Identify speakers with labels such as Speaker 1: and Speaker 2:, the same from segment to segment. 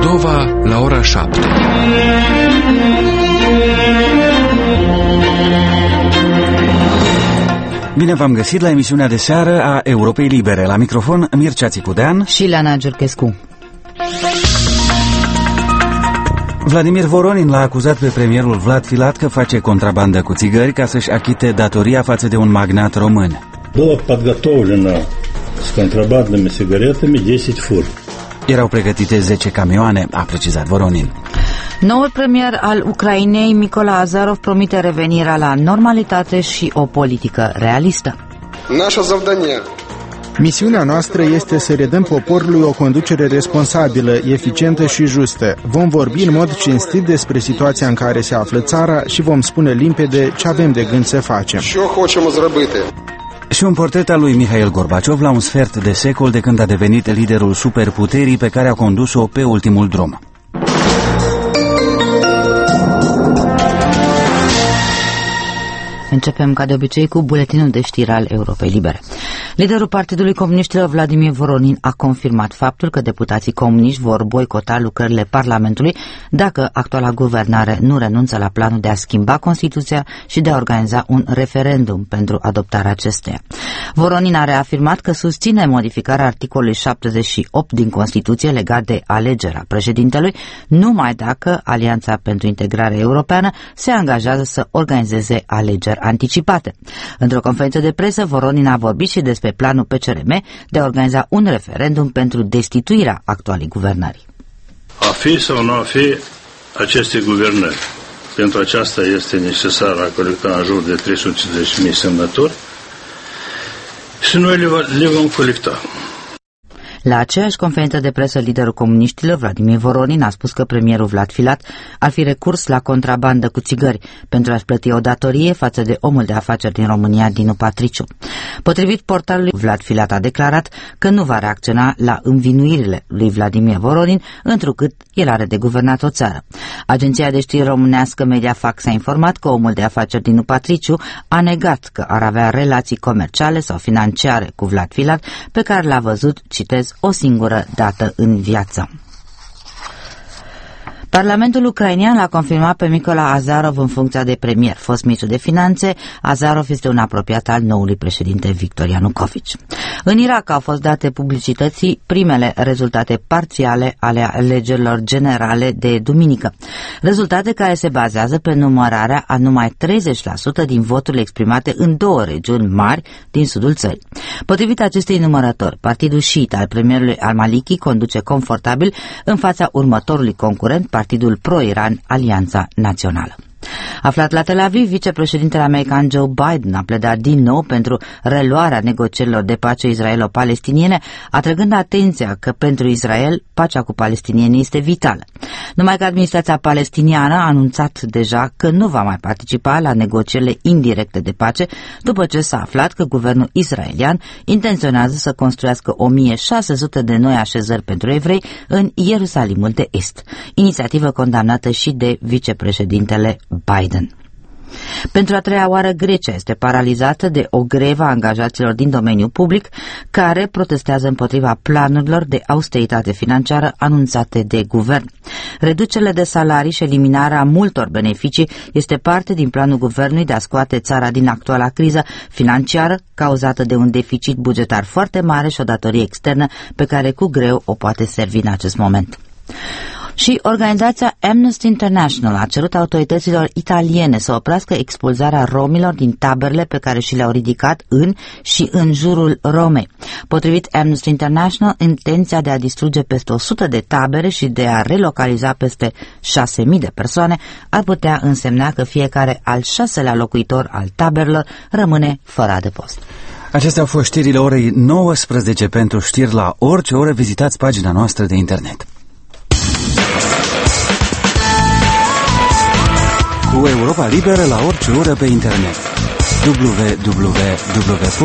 Speaker 1: Moldova la ora 7.
Speaker 2: Bine v-am găsit la emisiunea de seară a Europei Libere. La microfon Mircea Țicudean
Speaker 3: și Leana Giurchescu.
Speaker 2: Vladimir Voronin l-a acuzat pe premierul Vlad Filat că face contrabandă cu țigări ca să-și achite datoria față de un magnat român.
Speaker 4: Было подготовлено с контрабандными сигаретами 10 фур.
Speaker 2: Erau pregătite 10 camioane, a precizat Voronin.
Speaker 3: Noul premier al Ucrainei, Mykola Azarov, promite revenirea la normalitate și o politică realistă.
Speaker 5: Misiunea noastră este să redăm poporului o conducere responsabilă, eficientă și justă. Vom vorbi în mod cinstit despre situația în care se află țara și vom spune limpede ce avem de gând să facem.
Speaker 2: Și un portret al lui Mihail Gorbaciov la un sfert de secol de când a devenit liderul superputerii pe care a condus-o pe ultimul drum.
Speaker 3: Începem ca de obicei cu buletinul de știri al Europei Libere. Liderul Partidului Comuniștilor, Vladimir Voronin, a confirmat faptul că deputații comuniști vor boicota lucrările Parlamentului dacă actuala guvernare nu renunță la planul de a schimba Constituția și de a organiza un referendum pentru adoptarea acesteia. Voronin a reafirmat că susține modificarea articolului 78 din Constituție legat de alegerea președintelui, numai dacă Alianța pentru Integrare Europeană se angajează să organizeze alegeri anticipate. Într-o conferință de presă, Voronin a vorbit și despre planul PCRM de a organiza un referendum pentru destituirea actualei guvernări.
Speaker 4: A fi sau nu a fi aceste guvernări? Pentru aceasta este necesar a colecta în jur de 350.000 semnături și noi le vom colecta.
Speaker 3: La aceeași conferință de presă, liderul comuniștilor, Vladimir Voronin, a spus că premierul Vlad Filat ar fi recurs la contrabandă cu țigări pentru a-și plăti o datorie față de omul de afaceri din România, Dinu Patriciu. Potrivit portalului, Vlad Filat a declarat că nu va reacționa la învinuirile lui Vladimir Voronin, întrucât el are de guvernat o țară. Agenția de știri românească Mediafax a informat că omul de afaceri Dinu Patriciu a negat că ar avea relații comerciale sau financiare cu Vlad Filat, pe care l-a văzut, citez, o singură dată în viață. Parlamentul ucrainean l-a confirmat pe Mykola Azarov în funcția de premier. Fost ministru de finanțe, Azarov este un apropiat al noului președinte Victor Ianukovici. În Irak au fost date publicității primele rezultate parțiale ale alegerilor generale de duminică. Rezultate care se bazează pe numărarea a numai 30% din voturile exprimate în două regiuni mari din sudul țării. Potrivit acestei numărători, partidul șiit al premierului al-Maliki conduce confortabil în fața următorului concurent, partidul pro-Iran, Alianța Națională. Aflat la Tel Aviv, vicepreședintele american Joe Biden a pledat din nou pentru reluarea negocierilor de pace israelo-palestiniene, atrăgând atenția că pentru Israel pacea cu palestinienii este vitală. Numai că administrația palestiniană a anunțat deja că nu va mai participa la negocierile indirecte de pace, după ce s-a aflat că guvernul israelian intenționează să construiască 1600 de noi așezări pentru evrei în Ierusalimul de Est, inițiativă condamnată și de vicepreședintele Biden. Pentru a treia oară, Grecia este paralizată de o grevă a angajaților din domeniul public care protestează împotriva planurilor de austeritate financiară anunțate de guvern. Reducerile de salarii și eliminarea multor beneficii este parte din planul guvernului de a scoate țara din actuala criză financiară cauzată de un deficit bugetar foarte mare și o datorie externă pe care cu greu o poate servi în acest moment. Și organizația Amnesty International a cerut autorităților italiene să oprească expulzarea romilor din taberele pe care și le-au ridicat în și în jurul Romei. Potrivit Amnesty International, intenția de a distruge peste 100 de tabere și de a relocaliza peste 6.000 de persoane ar putea însemna că fiecare al 6-lea locuitor al taberelor rămâne fără adăpost.
Speaker 2: Acestea au fost știrile orei 19. Pentru știri la orice oră vizitați pagina noastră de internet. Cu Europa Liberă la orice oră pe internet.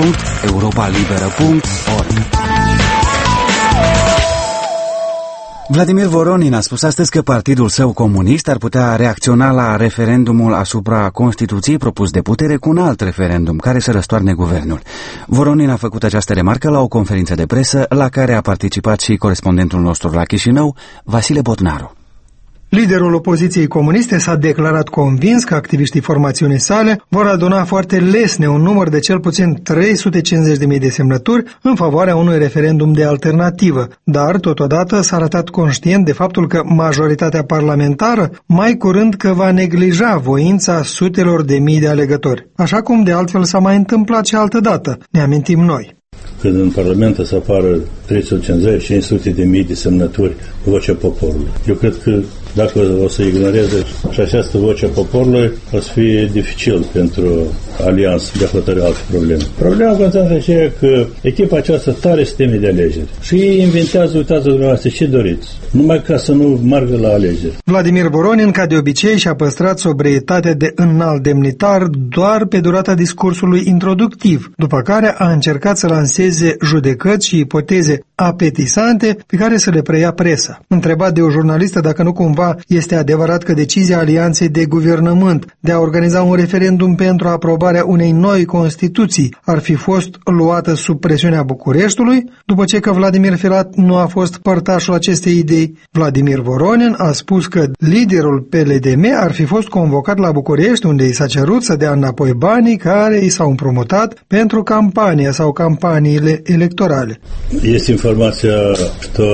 Speaker 2: www.europalibera.org. Vladimir Voronin a spus astăzi că partidul său comunist ar putea reacționa la referendumul asupra Constituției propus de putere cu un alt referendum care să răstoarne guvernul. Voronin a făcut această remarcă la o conferință de presă la care a participat și corespondentul nostru la Chișinău, Vasile Botnaru.
Speaker 1: Liderul opoziției comuniste s-a declarat convins că activiștii formațiunii sale vor aduna foarte lesne un număr de cel puțin 350.000 de semnături în favoarea unui referendum de alternativă, dar totodată s-a arătat conștient de faptul că majoritatea parlamentară mai curând că va neglija voința sutelor de mii de alegători, așa cum de altfel s-a mai întâmplat și altădată, ne amintim noi.
Speaker 4: Când în Parlament să apară 350-500 de mii de semnături, vocea poporului. Eu cred că dacă o să ignoreze și această voce a poporului, o să fie dificil pentru alianță de a hotărâi alte probleme. Problema conține aceea că echipa aceasta tare se teme de alegeri. Și ei inventează, uitați dumneavoastră, ce doriți. Numai ca să nu meargă la alegeri.
Speaker 1: Vladimir Voronin, ca de obicei, și-a păstrat sobrietatea de înalt demnitar doar pe durata discursului introductiv, după care a încercat să lanseze judecăți și ipoteze apetisante pe care să le preia presa. Întrebat de o jurnalistă dacă nu cumva este adevărat că decizia Alianței de Guvernământ de a organiza un referendum pentru aprobarea unei noi Constituții ar fi fost luată sub presiunea Bucureștiului, după ce că Vladimir Filat nu a fost părtașul acestei idei, Vladimir Voronin a spus că liderul PLDM ar fi fost convocat la București, unde i s-a cerut să dea înapoi banii care i s-au împrumutat pentru campania sau campaniile electorale.
Speaker 4: Este informația că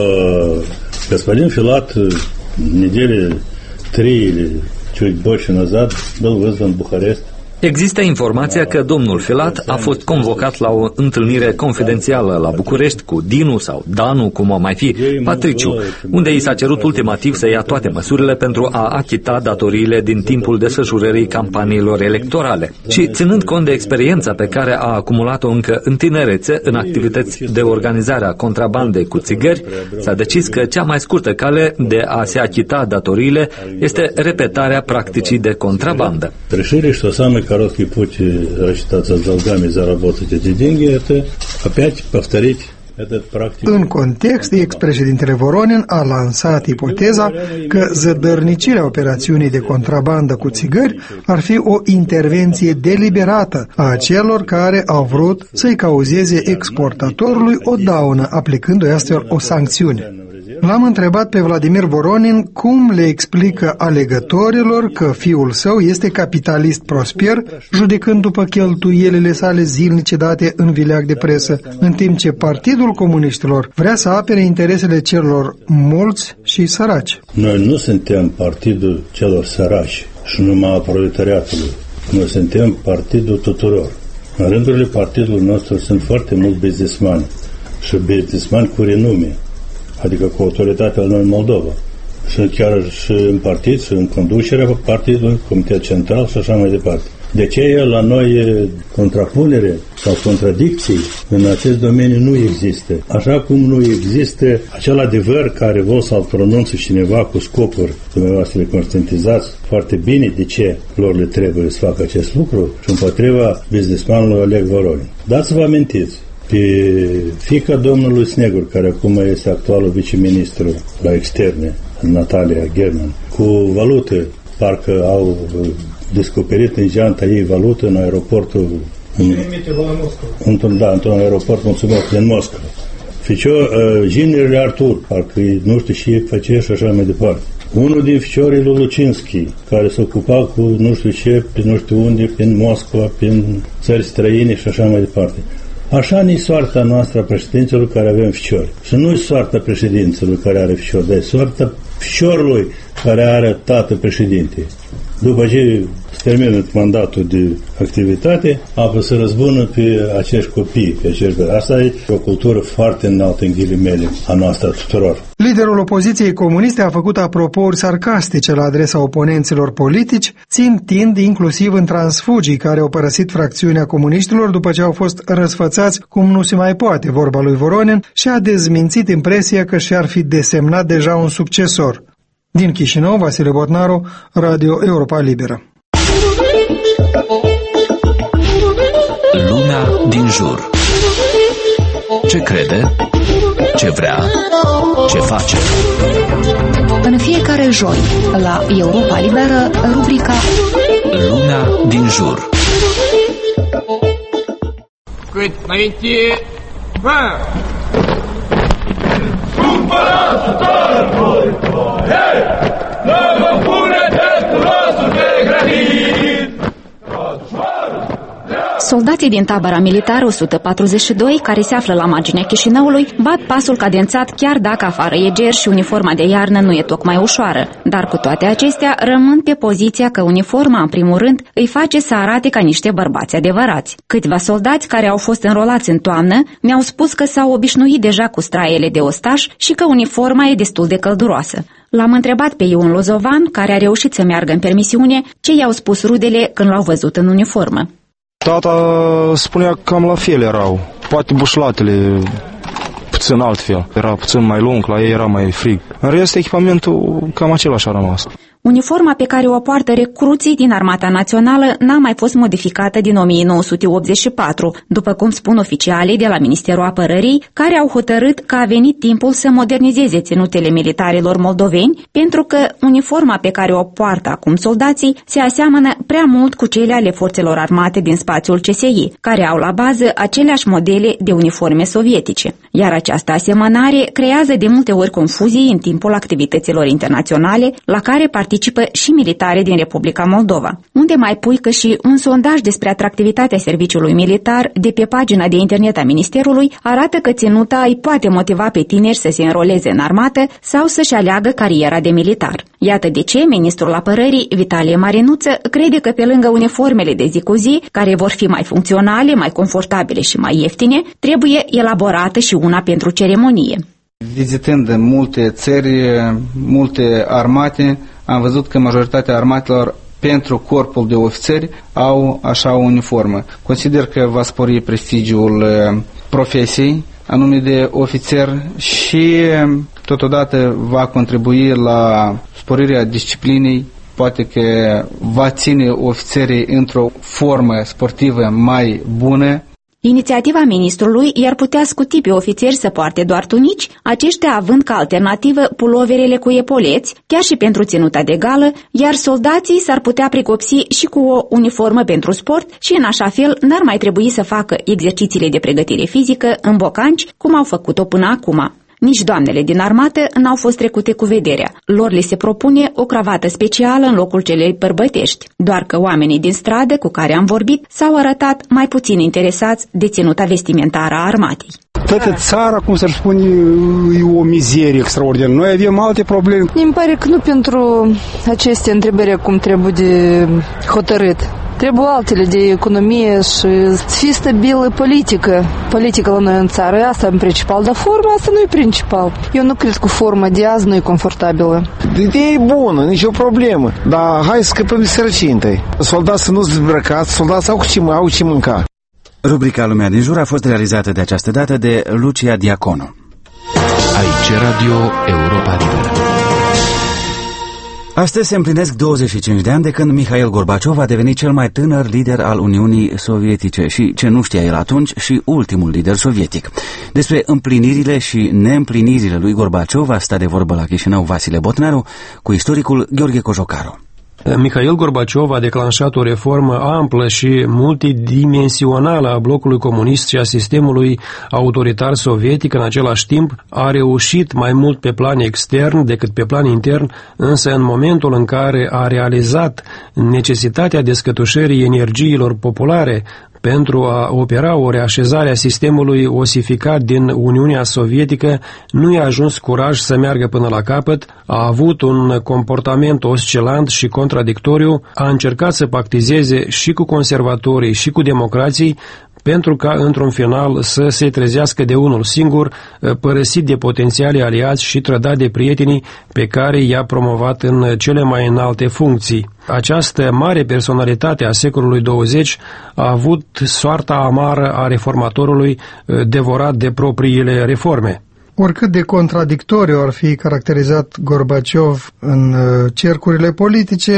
Speaker 4: господин Filat недели 3 или чуть больше назад был вызван в Бухарест.
Speaker 6: Există informația că domnul Filat a fost convocat la o întâlnire confidențială la București cu Dinu sau Danu, cum o mai fi, Patriciu, unde i s-a cerut ultimativ să ia toate măsurile pentru a achita datoriile din timpul desfășurării campaniilor electorale. Și ținând cont de experiența pe care a acumulat-o încă în tinerețe în activități de organizare a contrabandei cu țigări, s-a decis că cea mai scurtă cale de a se achita datoriile este repetarea practicii de contrabandă.
Speaker 4: Короткий путь рассчитаться с долгами, заработать эти деньги, это опять повторить этот практику.
Speaker 1: În context, ex-președintele Voronin a lansat ipoteza că zădărnicirea operațiunii de contrabandă cu țigări ar fi o intervenție deliberată a celor care au vrut să-i cauzeze exportatorului o daună, aplicându-i astfel o sancțiune. L-am întrebat pe Vladimir Voronin cum le explică alegătorilor că fiul său este capitalist prosper, judecând după cheltuielile sale zilnice date în vileag de presă, în timp ce Partidul Comuniștilor vrea să apere interesele celor mulți și săraci.
Speaker 4: Noi nu suntem partidul celor săraci și numai a proletariatului. Noi suntem partidul tuturor. În rândurile partidului nostru sunt foarte mulți businessmani și businessmani cu renume, adică cu autoritatea noi în Moldova. Și chiar și în partid, și în conducerea partidului, Comitet Central și așa mai departe. De ce la noi contrapunere sau contradicții în acest domeniu nu există? Așa cum nu există acel adevăr care vă să-l pronunță cineva cu scopuri, dumneavoastră le conștientizați foarte bine de ce lor le trebuie să facă acest lucru și împotriva businessmanului Oleg Voronin. Dați să vă amintiți, pe fiica domnului Snegur, care acum este actualul viceministru la externe, Natalia German, cu valută, parcă au descoperit în geanta ei valută în aeroportul într-un aeroport, mulțumesc, din Moscova. Ginerele Artur, parcă nu știu ce face și așa mai departe. Unul din ficiorii lui Lucinski, care se ocupa cu nu știu ce, pe nu știu unde, prin Moscova, prin țări străine și așa mai departe. Așa nu-i soarta noastră a președinților care avem ficiori. Și nu-i soarta președinților care are ficiori, dar e soarta ficiorului care are tată președinte. După ce se termină mandatul de activitate, apă să răzbună pe acești copii, pe acești... Asta e o cultură foarte înaltă, în ghilimele, a noastră tuturor.
Speaker 1: Liderul opoziției comuniste a făcut apropouri sarcastice la adresa oponenților politici, țintind inclusiv în transfugii care au părăsit fracțiunea comuniștilor după ce au fost răsfățați cum nu se mai poate, vorba lui Voronin, și a dezmințit impresia că și-ar fi desemnat deja un succesor. Din Chișinău, Vasile Botnaru, Radio Europa Liberă.
Speaker 7: Lumea din jur. Ce crede? Ce vrea? Ce face? joi, la Europa Liberă, rubrica
Speaker 8: Lumea din jur.
Speaker 9: Cât înainte, bă!
Speaker 7: Soldații din tabăra militară 142, care se află la marginea Chișinăului, bat pasul cadențat chiar dacă afară e ger și uniforma de iarnă nu e tocmai ușoară. Dar cu toate acestea, rămân pe poziția că uniforma, în primul rând, îi face să arate ca niște bărbați adevărați. Câțiva soldați care au fost înrolați în toamnă mi-au spus că s-au obișnuit deja cu straiele de ostaș și că uniforma e destul de călduroasă. L-am întrebat pe Ion Lozovan, care a reușit să meargă în permisiune, ce i-au spus rudele când l-au văzut în uniformă.
Speaker 10: Tata spunea că cam la fel erau, poate bușlatele puțin altfel, era puțin mai lung, la ei era mai frig. În rest, echipamentul cam același a rămas.
Speaker 7: Uniforma pe care o poartă recruții din Armata Națională n-a mai fost modificată din 1984, după cum spun oficialii de la Ministerul Apărării, care au hotărât că a venit timpul să modernizeze ținutele militarilor moldoveni, pentru că uniforma pe care o poartă acum soldații se aseamănă prea mult cu cele ale forțelor armate din spațiul CSI, care au la bază aceleași modele de uniforme sovietice. Iar această asemănare creează de multe ori confuzii în timpul activităților internaționale la care participă și militare din Republica Moldova. Unde mai pui că și un sondaj despre atractivitatea serviciului militar de pe pagina de internet a Ministerului arată că ținuta îi poate motiva pe tineri să se înroleze în armată sau să-și aleagă cariera de militar. Iată de ce ministrul apărării, Vitalie Marinuță, crede că pe lângă uniformele de zi cu zi, care vor fi mai funcționale, mai confortabile și mai ieftine, trebuie elaborată și una pentru ceremonie.
Speaker 11: Vizitând multe țări, multe armate, am văzut că majoritatea armatelor pentru corpul de ofițeri au așa o uniformă. Consider că va spori prestigiul profesiei, anume de ofițer, și totodată va contribui la sporirea disciplinei, poate că va ține ofițerii într-o formă sportivă mai bună.
Speaker 7: Inițiativa ministrului i-ar putea scuti pe ofițeri să poarte doar tunici, aceștia având ca alternativă puloverele cu epoleți, chiar și pentru ținuta de gală, iar soldații s-ar putea pricopsi și cu o uniformă pentru sport și în așa fel n-ar mai trebui să facă exercițiile de pregătire fizică în bocanci, cum au făcut-o până acum. Nici doamnele din armată n-au fost trecute cu vederea. Lor li se propune o cravată specială în locul celei bărbătești. Doar că oamenii din stradă cu care am vorbit s-au arătat mai puțin interesați de ținuta vestimentară a armatei.
Speaker 12: Toată țara, cum să spune, e o mizerie extraordinară. Noi avem alte probleme.
Speaker 13: Mi pare că nu pentru aceste întrebări acum trebuie de hotărât. Trebuie altele de economie și să fie stabilă politica la noi în țară. Asta e principal, dar forma asta nu e principal. Eu nu cred că forma de azi nu e confortabilă.
Speaker 12: Ideea e bună, nicio problemă, dar hai să scăpăm de sărăcie întâi. Soldații să nu se dezbrăcați, soldații au ce mânca.
Speaker 2: Rubrica Lumea din jur a fost realizată de această dată de Lucia Diaconu.
Speaker 8: Aici Radio Europa Liberă.
Speaker 2: Astăzi se împlinesc 25 de ani de când Mihail Gorbaciov a devenit cel mai tânăr lider al Uniunii Sovietice și, ce nu știa el atunci, și ultimul lider sovietic. Despre împlinirile și neîmplinirile lui Gorbaciov a stat de vorbă la Chișinău Vasile Botnaru cu istoricul Gheorghe Cojocaru.
Speaker 14: Mihail Gorbaciov a declanșat o reformă amplă și multidimensională a blocului comunist și a sistemului autoritar sovietic. În același timp a reușit mai mult pe plan extern decât pe plan intern, însă în momentul în care a realizat necesitatea descătușării energiilor populare pentru a opera o reașezare a sistemului osificat din Uniunea Sovietică, nu i-a ajuns curaj să meargă până la capăt, a avut un comportament oscilant și contradictoriu, a încercat să pactizeze și cu conservatorii și cu democrații, pentru ca, într-un final, să se trezească de unul singur, părăsit de potențiali aliați și trădat de prietenii pe care i-a promovat în cele mai înalte funcții. Această mare personalitate a secolului 20 a avut soarta amară a reformatorului devorat de propriile reforme.
Speaker 1: Oricât de contradictoriu ar fi caracterizat Gorbaciov în cercurile politice,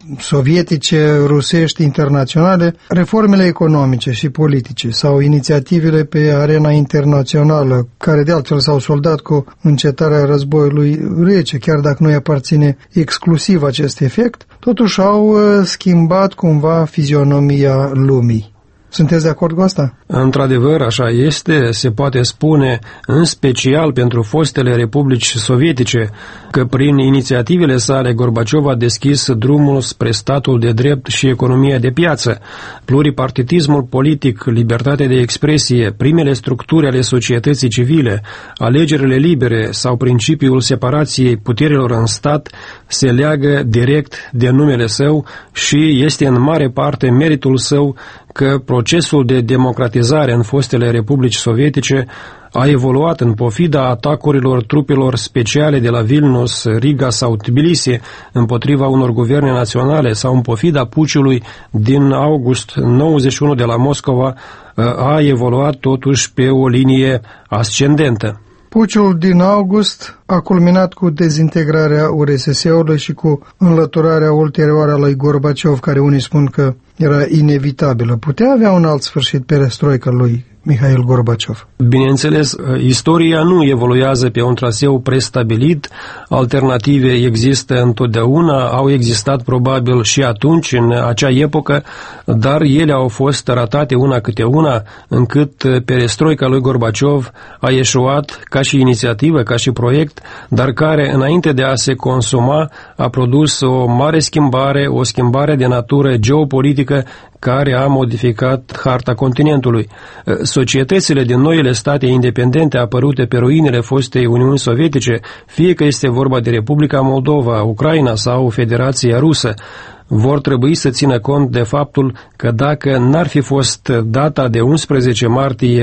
Speaker 1: sovietice, rusești, internaționale, reformele economice și politice sau inițiativele pe arena internațională, care de altfel s-au soldat cu încetarea războiului rece, chiar dacă nu îi aparține exclusiv acest efect, totuși au schimbat cumva fizionomia lumii. Sunteți de acord cu asta?
Speaker 14: Într-adevăr, așa este, se poate spune, în special pentru fostele republici sovietice, că prin inițiativele sale Gorbaciov a deschis drumul spre statul de drept și economia de piață. Pluripartitismul politic, libertatea de expresie, primele structuri ale societății civile, alegerile libere sau principiul separației puterilor în stat se leagă direct de numele său și este în mare parte meritul său că procesul de democratizare în fostele republici sovietice a evoluat în pofida atacurilor trupelor speciale de la Vilnius, Riga sau Tbilisi împotriva unor guverne naționale sau în pofida puciului din august 91 de la Moscova, a evoluat totuși pe o linie ascendentă.
Speaker 1: Puciul din august a culminat cu dezintegrarea URSS-ului și cu înlăturarea ulterioară a lui Gorbaciov, care unii spun că era inevitabilă. Putea avea un alt sfârșit perestroica lui Mihail Gorbaciov?
Speaker 14: Bineînțeles, istoria nu evoluează pe un traseu prestabilit, alternative există întotdeauna, au existat probabil și atunci, în acea epocă, dar ele au fost ratate una câte una, încât perestroica lui Gorbaciov a eșuat ca și inițiativă, ca și proiect, dar care, înainte de a se consuma, a produs o mare schimbare, o schimbare de natură geopolitică care a modificat harta continentului. Societățile din noile state independente apărute pe ruinele fostei Uniuni Sovietice, fie că este vorba de Republica Moldova, Ucraina sau Federația Rusă, vor trebui să țină cont de faptul că dacă n-ar fi fost data de 11 martie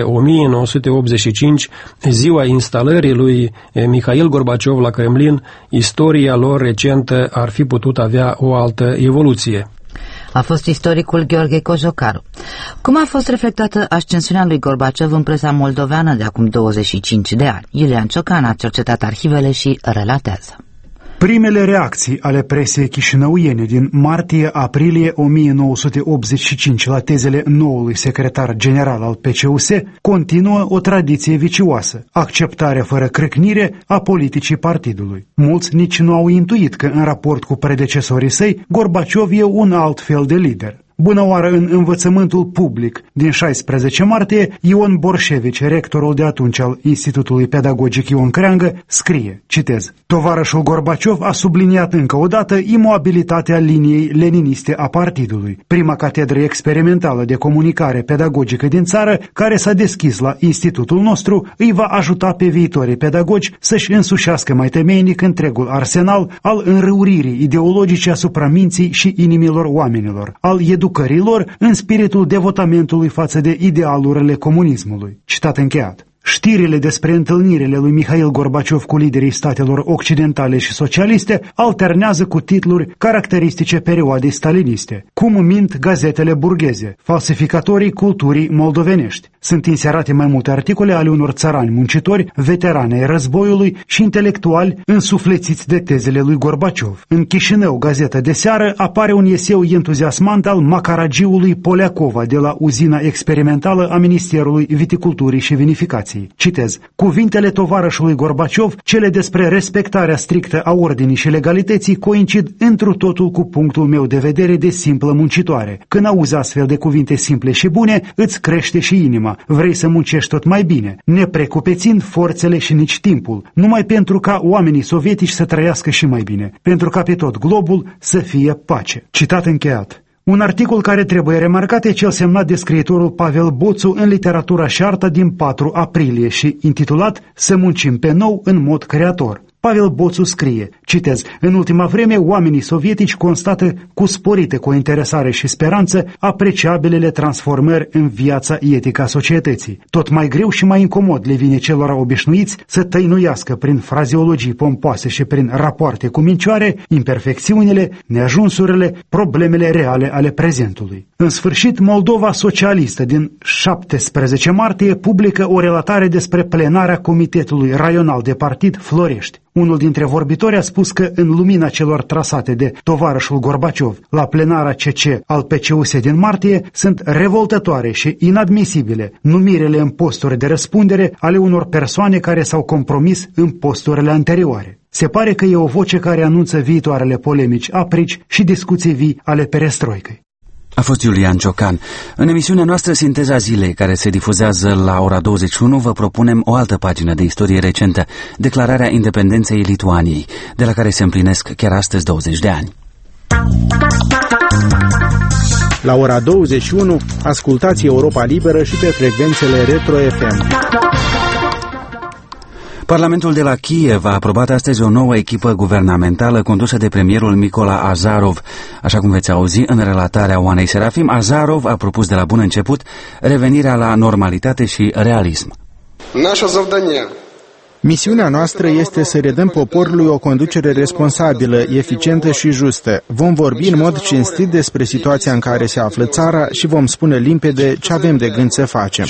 Speaker 14: 1985, ziua instalării lui Mihail Gorbaciov la Kremlin, istoria lor recentă ar fi putut avea o altă evoluție.
Speaker 3: A fost istoricul Gheorghe Cojocaru. Cum a fost reflectată ascensiunea lui Gorbaciov în presa moldoveană de acum 25 de ani? Iulian Ciocan a cercetat arhivele și relatează.
Speaker 15: Primele reacții ale presei chișinăuiene din martie-aprilie 1985 la tezele noului secretar general al PCUS continuă o tradiție vicioasă, acceptarea fără crâcnire a politicii partidului. Mulți nici nu au intuit că în raport cu predecesorii săi, Gorbaciov e un alt fel de lider. Bună oară în învățământul public. Din 16 martie, Ion Borșevici, rectorul de atunci al Institutului Pedagogic Ion Creangă, scrie, citez, tovarășul Gorbaciov a subliniat încă o dată imobilitatea liniei leniniste a partidului. Prima catedră experimentală de comunicare pedagogică din țară, care s-a deschis la institutul nostru, îi va ajuta pe viitorii pedagogi să-și însușească mai temeinic întregul arsenal al înrăuririi ideologice asupra minții și inimilor oamenilor, al educărilor în spiritul devotamentului față de idealurile comunismului. Citat încheiat. Știrile despre întâlnirile lui Mihail Gorbaciov cu liderii statelor occidentale și socialiste alternează cu titluri caracteristice perioadei staliniste. Cum mint gazetele burgheze, falsificatorii culturii moldovenești. Sunt inserate mai multe articole ale unor țărani muncitori, veterani ai războiului și intelectuali însuflețiți de tezele lui Gorbaciov. În Chișinău, gazeta de seară, apare un eseu entuziasmant al macaragiului Poliakova de la uzina experimentală a Ministerului Viticulturii și Vinificației. Citez, cuvintele tovarășului Gorbaciov, cele despre respectarea strictă a ordinii și legalității, coincid întru totul cu punctul meu de vedere de simplă muncitoare. Când auzi astfel de cuvinte simple și bune, îți crește și inima. Vrei să muncești tot mai bine, neprecupețind forțele și nici timpul, numai pentru ca oamenii sovietici să trăiască și mai bine, pentru ca pe tot globul să fie pace. Citat încheiat. Un articol care trebuie remarcat e cel semnat de scriitorul Pavel Boțu în Literatura și Arta din 4 aprilie și intitulat Să muncim pe nou în mod creator. Pavel Boțu scrie, citez, în ultima vreme oamenii sovietici constată cu sporită cointeresare și speranță apreciabilele transformări în viața etică a societății. Tot mai greu și mai incomod le vine celor obișnuiți să tăinuiască prin frazeologii pompoase și prin rapoarte cu mincioare imperfecțiunile, neajunsurile, problemele reale ale prezentului. În sfârșit, Moldova Socialistă din 17 martie publică o relatare despre plenarea Comitetului Raional de Partid Florești. Unul dintre vorbitori a spus că în lumina celor trasate de tovarășul Gorbaciov la plenara CC al PCUS din martie sunt revoltătoare și inadmisibile numirele în posturi de răspundere ale unor persoane care s-au compromis în posturile anterioare. Se pare că e o voce care anunță viitoarele polemici aprici și discuții vii ale perestroicăi.
Speaker 2: A fost Iulian Ciocan. În emisiunea noastră Sinteza Zilei, care se difuzează la ora 21, vă propunem o altă pagină de istorie recentă, declararea independenței Lituaniei, de la care se împlinesc chiar astăzi 20 de ani.
Speaker 5: La ora 21, ascultați Europa Liberă și pe frecvențele Retro FM.
Speaker 2: Parlamentul de la Kiev a aprobat astăzi o nouă echipă guvernamentală condusă de premierul Mykola Azarov. Așa cum veți auzi în relatarea Oanei Serafim, Azarov a propus de la bun început revenirea la normalitate și realism.
Speaker 5: Misiunea noastră este să redăm poporului o conducere responsabilă, eficientă și justă. Vom vorbi în mod cinstit despre situația în care se află țara și vom spune limpede ce avem de gând să facem.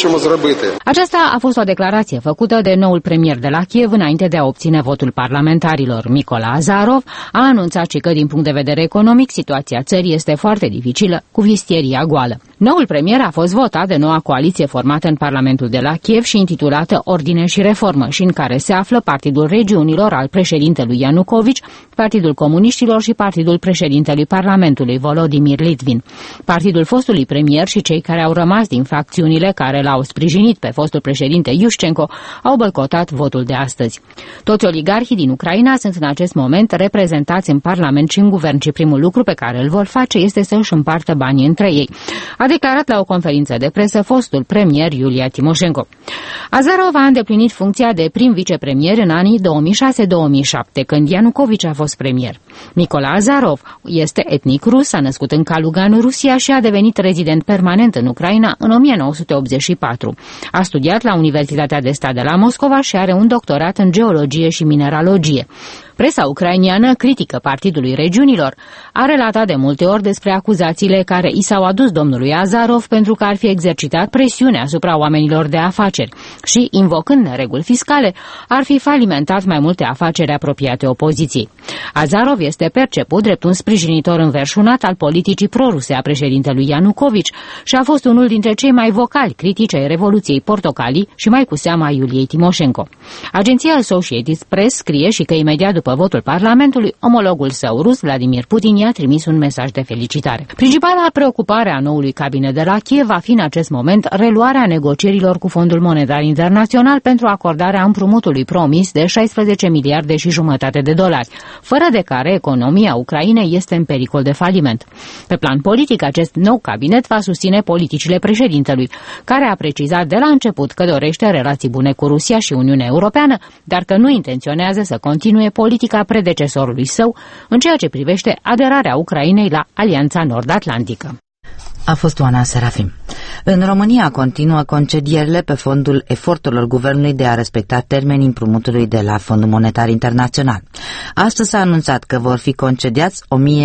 Speaker 16: Aceasta a fost o declarație făcută de noul premier de la Kiev înainte de a obține votul parlamentarilor. Mykola Azarov a anunțat și că, din punct de vedere economic, situația țării este foarte dificilă, cu vistieria goală. Noul premier a fost votat de noua coaliție formată în Parlamentul de la Kiev și intitulată Ordine și Reformă, și în care se află Partidul Regiunilor al președintelui Ianucovici, Partidul Comuniștilor și Partidul președintelui Parlamentului Volodymyr Litvin. Partidul fostului premier și cei care au rămas din facțiunile care l-au sprijinit pe fostul președinte Iușcenko au boicotat votul de astăzi. Toți oligarhii din Ucraina sunt în acest moment reprezentați în Parlament și în guvern și primul lucru pe care îl vor face este să își împartă banii între ei, a declarat la o conferință de presă fostul premier Iulia Timoșenko. Azarov a îndeplinit funcția de prim vicepremier în anii 2006-2007, când Ianucovici a fost premier. Mykola Azarov este etnic rus, a născut în Kalugan, Rusia și a devenit rezident permanent în Ucraina în 1984. A studiat la Universitatea de Stat de la Moscova și are un doctorat în geologie și mineralogie. Presa ucrainiană critică Partidului Regiunilor. A relatat de multe ori despre acuzațiile care i s-au adus domnului Azarov pentru că ar fi exercitat presiune asupra oamenilor de afaceri și, invocând nereguli fiscale, ar fi falimentat mai multe afaceri apropiate opoziției. Azarov este perceput drept un sprijinitor înverșunat al politicii proruse a președintelui Ianucovici și a fost unul dintre cei mai vocali critici ai Revoluției Portocalii și mai cu seama a Iuliei Timoșenko. Agenția Associated Press scrie și că imediat după votul Parlamentului, omologul său rus, Vladimir Putin, i-a trimis un mesaj de felicitare. Principala preocupare a noului cabinet de la Kiev va fi în acest moment reluarea negocierilor cu Fondul Monetar Internațional pentru acordarea împrumutului promis de 16 miliarde și jumătate de dolari, fără de care economia Ucrainei este în pericol de faliment. Pe plan politic, acest nou cabinet va susține politicile președintelui, care a precizat de la început că dorește relații bune cu Rusia și Uniunea Europeană, dar că nu intenționează să continue politica predecesorului său în ceea ce privește aderarea Ucrainei la Alianța Nord-Atlantică.
Speaker 3: A fost Oana Serafim. În România continuă concedierile pe fondul eforturilor guvernului de a respecta termenii împrumutului de la Fondul Monetar Internațional. Astăzi s-a anunțat că vor fi concediați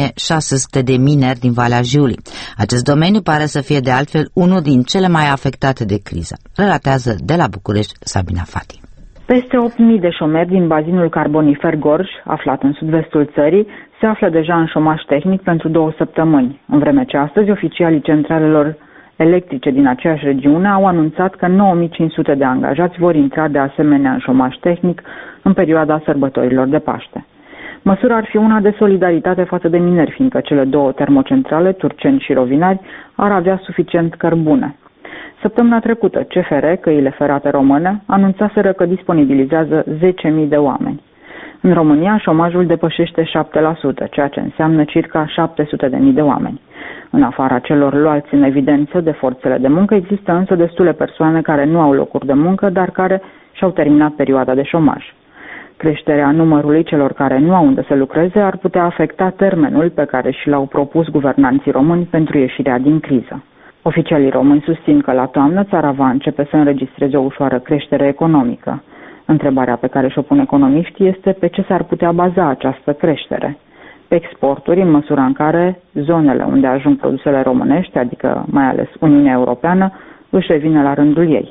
Speaker 3: 1600 de mineri din Valea Jiului. Acest domeniu pare să fie de altfel unul din cele mai afectate de criză. Relatează de la București Sabina Fati.
Speaker 17: Peste 8.000 de șomeri din bazinul carbonifer Gorj, aflat în sud-vestul țării, se află deja în șomaj tehnic pentru 2 săptămâni, în vreme ce astăzi oficialii centralelor electrice din aceeași regiune au anunțat că 9.500 de angajați vor intra de asemenea în șomaj tehnic în perioada sărbătorilor de Paște. Măsura ar fi una de solidaritate față de mineri, fiindcă cele 2 termocentrale, Turceni și Rovinari, ar avea suficient cărbune. Săptămâna trecută, CFR, Căile Ferate Române, anunțaseră că disponibilizează 10.000 de oameni. În România, șomajul depășește 7%, ceea ce înseamnă circa 700.000 de oameni. În afara celor luați în evidență de forțele de muncă, există însă destule persoane care nu au locuri de muncă, dar care și-au terminat perioada de șomaj. Creșterea numărului celor care nu au unde să lucreze ar putea afecta termenul pe care și l-au propus guvernanții români pentru ieșirea din criză. Oficialii români susțin că la toamnă țara va începe să înregistreze o ușoară creștere economică. Întrebarea pe care și-o pun economiștii este pe ce s-ar putea baza această creștere. Pe exporturi, în măsura în care zonele unde ajung produsele românești, adică mai ales Uniunea Europeană, își revine la rândul ei.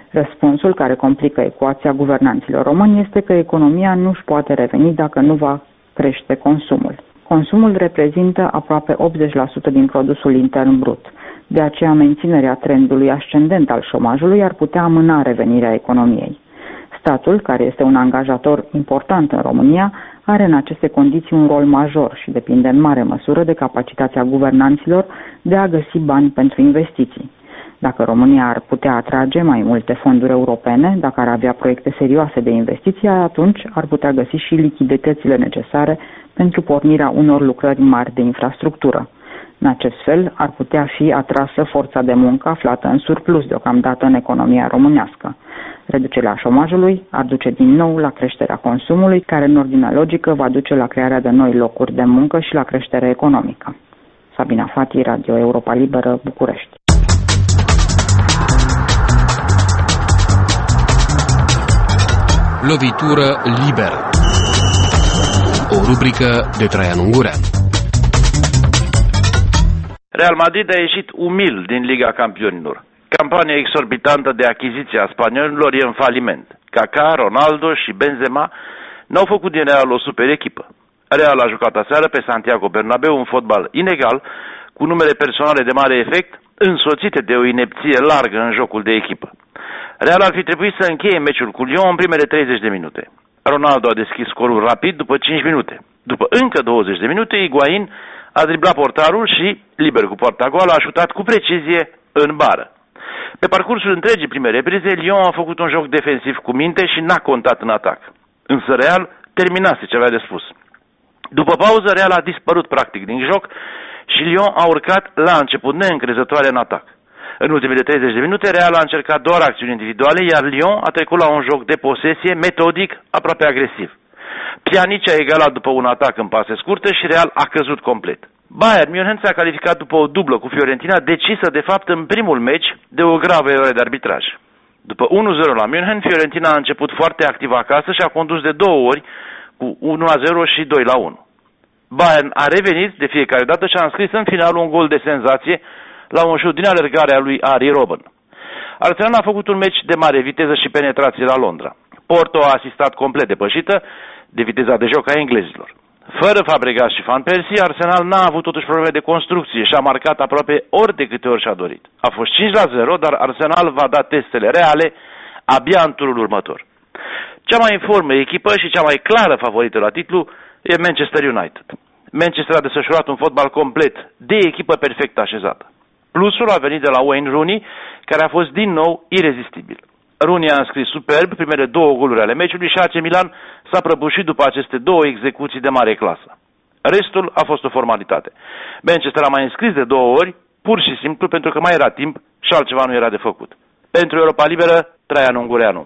Speaker 17: Răspunsul care complică ecuația guvernanților români este că economia nu își poate reveni dacă nu va crește consumul. Consumul reprezintă aproape 80% din produsul intern brut. De aceea, menținerea trendului ascendent al șomajului ar putea amâna revenirea economiei. Statul, care este un angajator important în România, are în aceste condiții un rol major și depinde în mare măsură de capacitatea guvernanților de a găsi bani pentru investiții. Dacă România ar putea atrage mai multe fonduri europene, dacă ar avea proiecte serioase de investiții, atunci ar putea găsi și lichiditățile necesare pentru pornirea unor lucrări mari de infrastructură. În acest fel, ar putea fi atrasă forța de muncă aflată în surplus deocamdată în economia românească. Reducerea șomajului ar duce din nou la creșterea consumului, care în ordinea logică va duce la crearea de noi locuri de muncă și la creștere economică. Sabina Fati, Radio Europa Liberă, București.
Speaker 8: Lovitură liberă. O rubrică de Traian Ungurean.
Speaker 18: Real Madrid a ieșit umil din Liga Campionilor. Campania exorbitantă de achiziție a spaniolilor e în faliment. Kaká, Ronaldo și Benzema n-au făcut din Real o super echipă. Real a jucat aseară pe Santiago Bernabéu un fotbal inegal, cu numere personale de mare efect, însoțite de o inepție largă în jocul de echipă. Real ar fi trebuit să încheie meciul cu Lyon în primele 30 de minute. Ronaldo a deschis scorul rapid după 5 minute. După încă 20 de minute, Higuaín a driblat portarul și, liber cu poarta goală, a șutat cu precizie în bară. Pe parcursul întregii prime reprize, Lyon a făcut un joc defensiv cu minte și n-a contat în atac. Însă Real terminase ce avea de spus. După pauză, Real a dispărut practic din joc și Lyon a urcat la început neîncrezătoare în atac. În ultimele 30 de minute, Real a încercat doar acțiuni individuale, iar Lyon a trecut la un joc de posesie metodic, aproape agresiv. Pjanic a egalat după un atac în pase scurte și Real a căzut complet. Bayern München s-a calificat după o dublă cu Fiorentina, decisă de fapt în primul meci de o gravă eroare de arbitraj. După 1-0 la München, Fiorentina a început foarte activ acasă și a condus de 2 ori cu 1-0 și 2-1. Bayern a revenit de fiecare dată și a înscris în final un gol de senzație la un șut din alergare a lui Ari Robben. Arsenal a făcut un meci de mare viteză și penetrație la Londra. Porto a asistat complet depășită de viteza de joc a englezilor. Fără Fabregas și Van Persie, Arsenal n-a avut totuși probleme de construcție și a marcat aproape ori de câte ori și-a dorit. A fost 5-0, dar Arsenal va da testele reale abia în turul următor. Cea mai în formă echipă și cea mai clară favorită la titlu e Manchester United. Manchester a desfășurat un fotbal complet, de echipă perfect așezată. Plusul a venit de la Wayne Rooney, care a fost din nou irezistibil. Rooney a înscris superb primele 2 goluri ale meciului și AC Milan s-a prăbușit după aceste 2 execuții de mare clasă. Restul a fost o formalitate. Manchester a mai înscris de 2 ori, pur și simplu pentru că mai era timp și altceva nu era de făcut. Pentru Europa Liberă, Traian Ungureanu.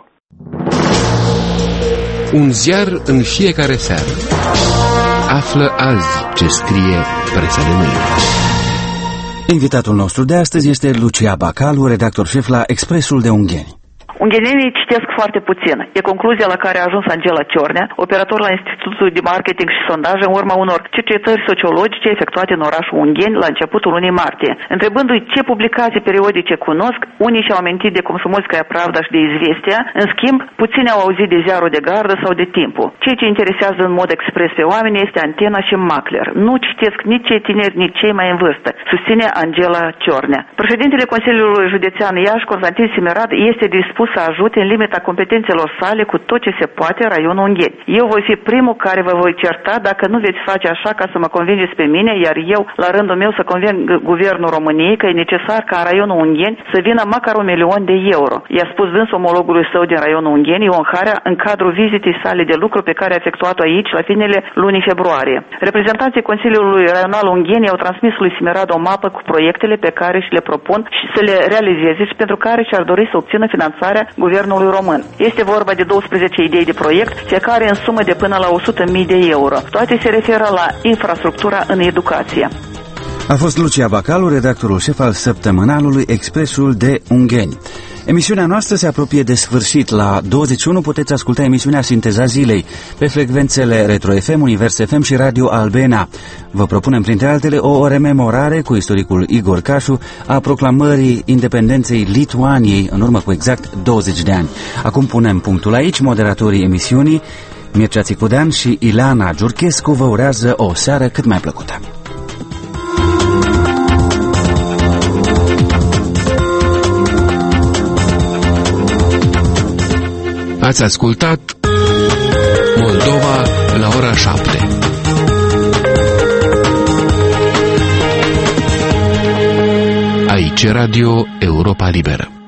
Speaker 8: Un ziar în fiecare seară. Află azi ce scrie presa de mâine.
Speaker 2: Invitatul nostru de astăzi este Lucia Bacalu, redactor șef la Expresul de Ungheni.
Speaker 19: Unghenenii citesc foarte puțin. E concluzia la care a ajuns Angela Ciornea, operator la Institutul de Marketing și Sondaje, în urma unor cercetări sociologice efectuate în orașul Ungheni la începutul lunii martie. Întrebându-i ce publicații periodice cunosc, unii și-au amintit de Komsomolskaya Pravda și de Izvestia, în schimb, puțini au auzit de Ziarul de Gardă sau de Timpul. Ceea ce interesează în mod expres pe oameni este Antena și Macler. Nu citesc nici cei tineri, nici cei mai în vârstă, susține Angela Ciornea. Președintele Consiliului Județean Iași, Constantin Simerad, este dispus să ajute în limita competențelor sale cu tot ce se poate raionul Ungheni. Eu voi fi primul care vă voi certa dacă nu veți face așa ca să mă convingeți pe mine, iar eu, la rândul meu, să conving Guvernul României că e necesar ca în raionul Ungheni să vină măcar 1 milion de euro. I-a spus dâns omologului său din raionul Ungheni, Ion Harea, în cadrul vizitei sale de lucru pe care a efectuat-o aici la finele lunii februarie. Reprezentanții Consiliului Raional Ungheni au transmis lui Simerad o mapă cu proiectele pe care și le propun și să le realizeze și pentru care și-ar dori să obțină finanțarea Guvernului Român. Este vorba de 12 idei de proiect, fiecare în sumă de până la 100.000 de euro. Toate se referă la infrastructura în educație.
Speaker 2: A fost Lucia Bacalu, redactorul șef al săptămânalului Expresul de Ungheni. Emisiunea noastră se apropie de sfârșit. La 21 puteți asculta emisiunea Sinteza Zilei pe frecvențele Retro FM, Univers FM și Radio Albena. Vă propunem printre altele o rememorare cu istoricul Igor Cașu a proclamării independenței Lituaniei în urmă cu exact 20 de ani. Acum punem punctul aici. Moderatorii emisiunii Mircea Țicudean și Ileana Giurchescu vă urează o seară cât mai plăcută.
Speaker 8: Ați ascultat Moldova la ora 7. Aici Radio Europa Liberă.